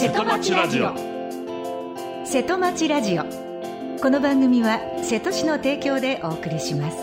瀬戸町ラジオ。瀬戸町ラジオ、この番組は瀬戸市の提供でお送りします。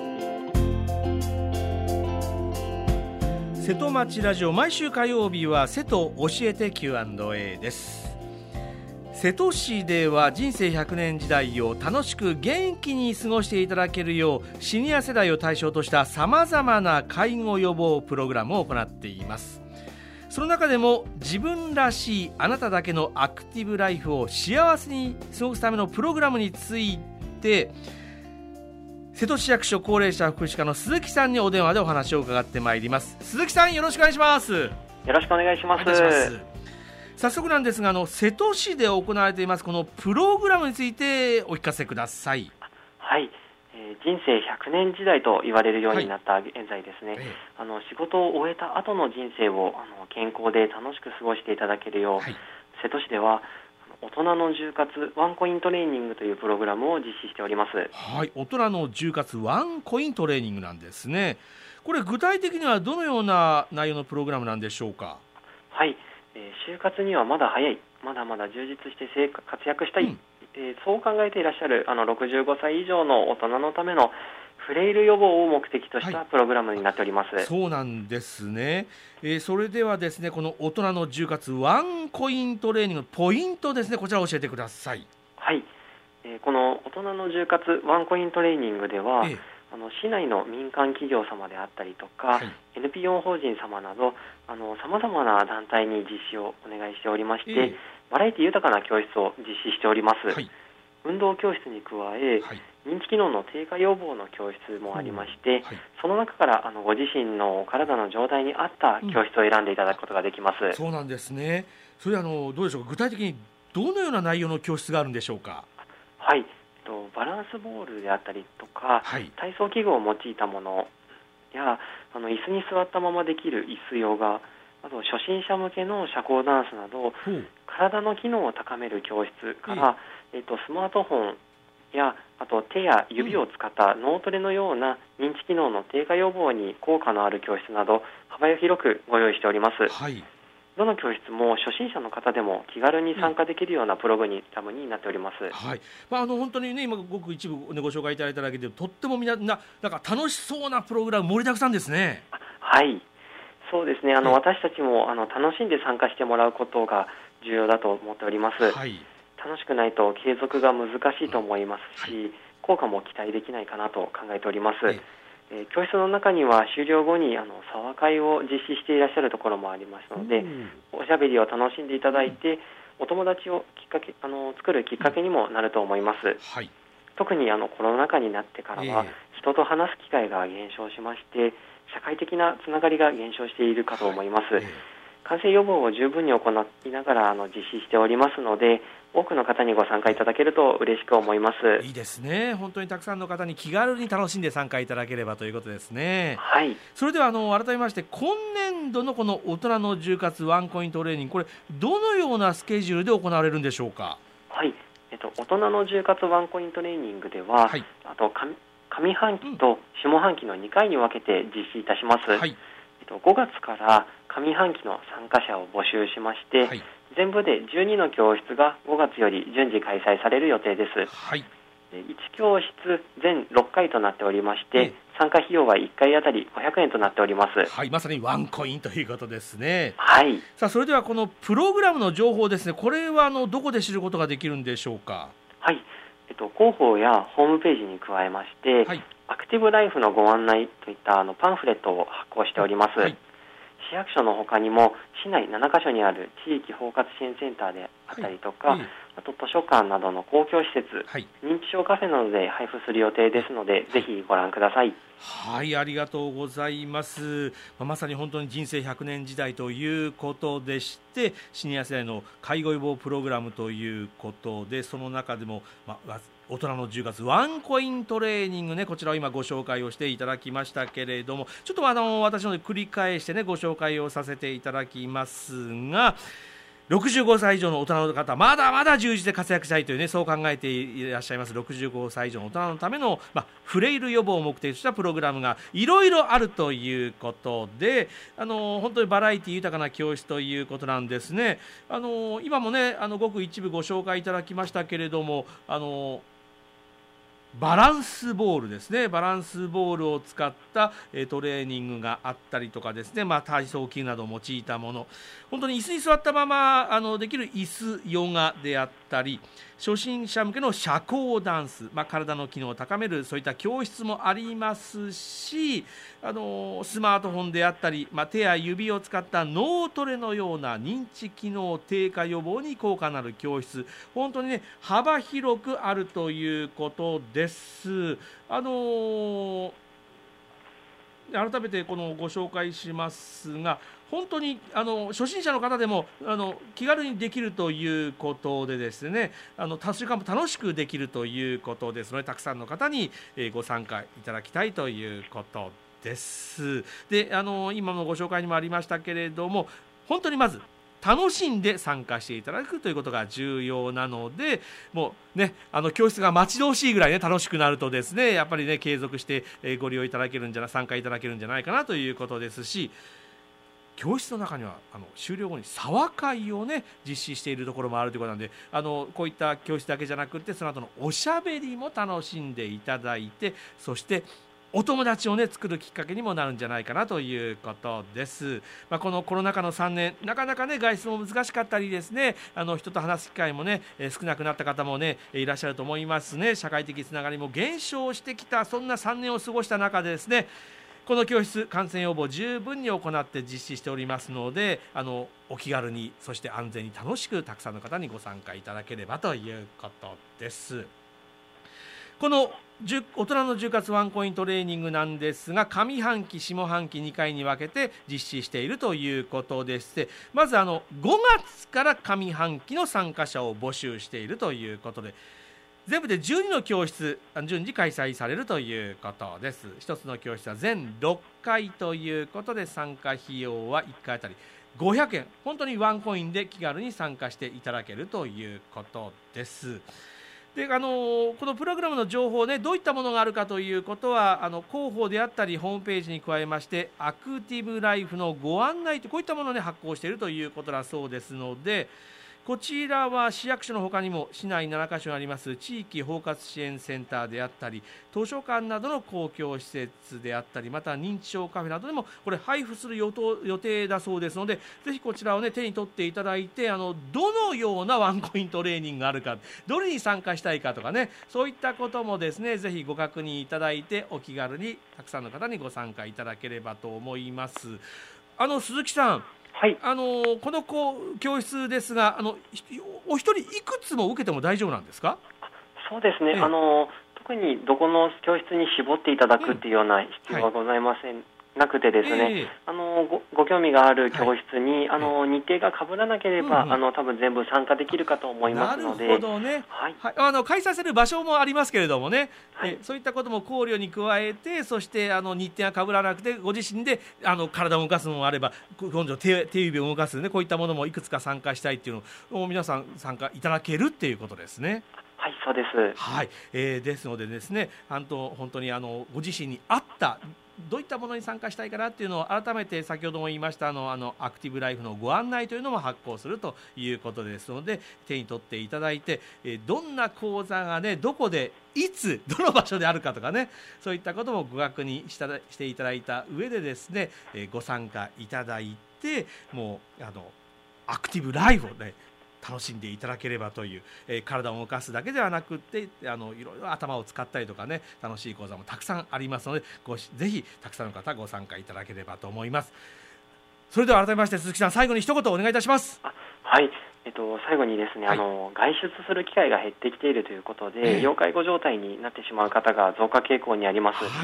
瀬戸町ラジオ、毎週火曜日は瀬戸教えて Q&A です。瀬戸市では人生100年時代を楽しく元気に過ごしていただけるよう、シニア世代を対象としたさまざまな介護予防プログラムを行っています。その中でも自分らしいあなただけのアクティブライフを幸せに過ごすためのプログラムについて、瀬戸市役所高齢者福祉課の鈴木さんにお電話でお話を伺ってまいります。鈴木さん、よろしくお願いします。 よろしくお願いします。 早速なんですが、瀬戸市で行われていますこのプログラムについてお聞かせください。 はい、人生100年時代と言われるようになった現在ですね、仕事を終えた後の人生を健康で楽しく過ごしていただけるよう、瀬戸市では大人の充活ワンコイントレーニングというプログラムを実施しております。 はい、大人の充活ワンコイントレーニングなんですね。これ具体的にはどのような内容のプログラムなんでしょうか。 はい、就活にはまだ早い、まだまだ充実して活躍したい、そう考えていらっしゃる65歳以上の大人のためのフレイル予防を目的としたプログラムになっております。 そうなんですね。それではですね、この大人の充活ワンコイントレーニングのポイントですね、こちらを教えてください。 はい、この大人の充活ワンコイントレーニングでは、市内の民間企業様であったりとか、NPO 法人様などさまざまな団体に実施をお願いしておりまして、バラエティ豊かな教室を実施しております。運動教室に加え、認知機能の低下予防の教室もありまして、その中からご自身の体の状態に合った教室を選んでいただくことができます。 そうなんですね。それはどうでしょうか、具体的にどのような内容の教室があるんでしょうか。 はい、バランスボールであったりとか、体操器具を用いたものや椅子に座ったままできる椅子ヨガ、あと初心者向けの社交ダンスなど、体の機能を高める教室から、スマートフォンやあと手や指を使った脳トレのような認知機能の低下予防に効果のある教室など幅広くご用意しております。どの教室も初心者の方でも気軽に参加できるようなプログラムになっております。 本当にね、今ごく一部、ご紹介いただいただけでとってもなんか楽しそうなプログラム盛りだくさんですね。 はい、そうですね。私たちも楽しんで参加してもらうことが重要だと思っております。楽しくないと継続が難しいと思いますし、効果も期待できないかなと考えております。教室の中には終了後に茶話会を実施していらっしゃるところもありますので、おしゃべりを楽しんでいただいて、お友達を作るきっかけにもなると思います。特にコロナ禍になってからは、人と話す機会が減少しまして、社会的なつながりが減少しているかと思います。感染予防を十分に行いながら実施しておりますので、多くの方にご参加いただけると嬉しく思います。 いいですね。本当にたくさんの方に気軽に楽しんで参加いただければということですね。それでは改めまして、今年度のこの大人の充活ワンコイントレーニング、これどのようなスケジュールで行われるんでしょうか。 はい、大人の充活ワンコイントレーニングでは、上半期と下半期の2回に分けて実施いたします。5月から上半期の参加者を募集しまして、全部で12の教室が5月より順次開催される予定です。1教室全6回となっておりまして、参加費用は1回あたり500円となっております。 まさにワンコインということですね。 さあ、 それではこのプログラムの情報ですね、これはどこで知ることができるんでしょうか。 広報やホームページに加えまして、アクティブライフのご案内といったパンフレットを発行しております。市役所の他にも市内7カ所にある地域包括支援センターであったりとか、あと図書館などの公共施設、認知症カフェなどで配布する予定ですので、ぜひご覧ください。 ありがとうございます。まさに本当に人生100年時代ということでして、シニア世代の介護予防プログラムということで、その中でも、大人の充活ワンコイントレーニングね、こちらを今ご紹介をしていただきましたけれども、ちょっと私ので繰り返してね、ご紹介をさせていただきますが、 65歳以上の大人の方、まだまだ充実で活躍したいというね、そう考えていらっしゃいます65歳以上の大人のための、フレイル予防を目的としたプログラムがいろいろあるということで、本当にバラエティ豊かな教室ということなんですね。今もね、ごく一部ご紹介いただきましたけれども、バランスボールですね、バランスボールを使ったトレーニングがあったりとかですね、体操器具などを用いたもの、本当に椅子に座ったままできる椅子ヨガであったり、初心者向けの社交ダンス、体の機能を高めるそういった教室もありますし、スマートフォンであったり、手や指を使った脳トレのような認知機能低下予防に効果のある教室、本当にね幅広くあるということです。改めてこのご紹介しますが、本当に初心者の方でも気軽にできるということでですね、達成感も楽しくできるということですので、たくさんの方にご参加いただきたいということです。で、今のご紹介にもありましたけれども、本当にまず楽しんで参加していただくということが重要なので、もうね、教室が待ち遠しいぐらいね楽しくなるとですね、やっぱりね継続してご利用いただけるんじゃない、参加いただけるんじゃないかなということですし、教室の中には終了後に茶話会をね実施しているところもあるということなので、こういった教室だけじゃなくて、その後のおしゃべりも楽しんでいただいて、そしてお友達をね作るきっかけにもなるんじゃないかなということです。このコロナ禍の3年、なかなかね外出も難しかったりですね、人と話す機会もね少なくなった方もねいらっしゃると思いますね。社会的つながりも減少してきた、そんな3年を過ごした中でですね、この教室感染予防十分に行って実施しておりますので、お気軽に、そして安全に楽しくたくさんの方にご参加いただければということです。この大人の10月ワンコイントレーニングなんですが、上半期下半期2回に分けて実施しているということでして、まず5月から上半期の参加者を募集しているということで、全部で12の教室順次開催されるということです。1つの教室は全6回ということで、参加費用は1回あたり500円、本当にワンコインで気軽に参加していただけるということです。で、このプログラムの情報ね、どういったものがあるかということは広報であったりホームページに加えまして、アクティブライフのご案内とこういったものを、発行しているということだそうですので、こちらは市役所の他にも市内7カ所にあります地域包括支援センターであったり、図書館などの公共施設であったり、また認知症カフェなどでもこれ配布する予定だそうですので、ぜひこちらをね手に取っていただいて、どのようなワンコイントレーニングがあるか、どれに参加したいかとかね、そういったこともですねぜひご確認いただいて、お気軽にたくさんの方にご参加いただければと思います。鈴木さん、はい、この教室ですが、お一人いくつも受けても大丈夫なんですか？ そうですね、特にどこの教室に絞っていただくっていうような必要はございません、なくてですね、ご興味がある教室に、日程が被らなければ、多分全部参加できるかと思いますので。なるほどね、 開催する場所もありますけれどもね、そういったことも考慮に加えて、そして日程が被らなくてご自身で体を動かすのもあれば、今度手指を動かす、ね、こういったものもいくつか参加したいっていうのを皆さん参加いただけるっていうことですね。 はい、そうです。 はい、ですのでですね、本当にご自身に合ったどういったものに参加したいかなっていうのを改めて、先ほども言いましたアクティブライフのご案内というのも発行するということですので、手に取っていただいて、どんな講座がねどこでいつどの場所であるかとかね、そういったこともご確認していただいた上でですね、ご参加いただいて、もうアクティブライフをね楽しんでいただければという、体を動かすだけではなくて、いろいろ頭を使ったりとかね、楽しい講座もたくさんありますので、ぜひたくさんの方ご参加いただければと思います。それでは改めまして鈴木さん、最後に一言お願いいたします。 はい、最後にですね、外出する機会が減ってきているということで、要介護状態になってしまう方が増加傾向にあります。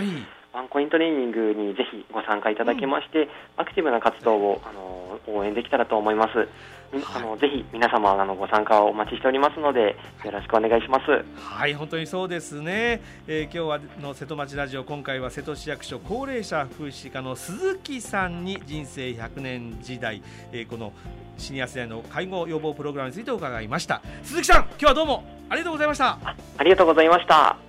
ワンコイントレーニングにぜひご参加いただきまして、アクティブな活動を応援できたらと思います。ぜひ皆様ご参加をお待ちしておりますので、よろしくお願いします。 はい、本当にそうですね。今日はの瀬戸町ラジオ、今回は瀬戸市役所高齢者福祉課の鈴木さんに人生100年時代、このシニア世代の介護予防プログラムについて伺いました。鈴木さん、今日はどうもありがとうございました。 ありがとうございました。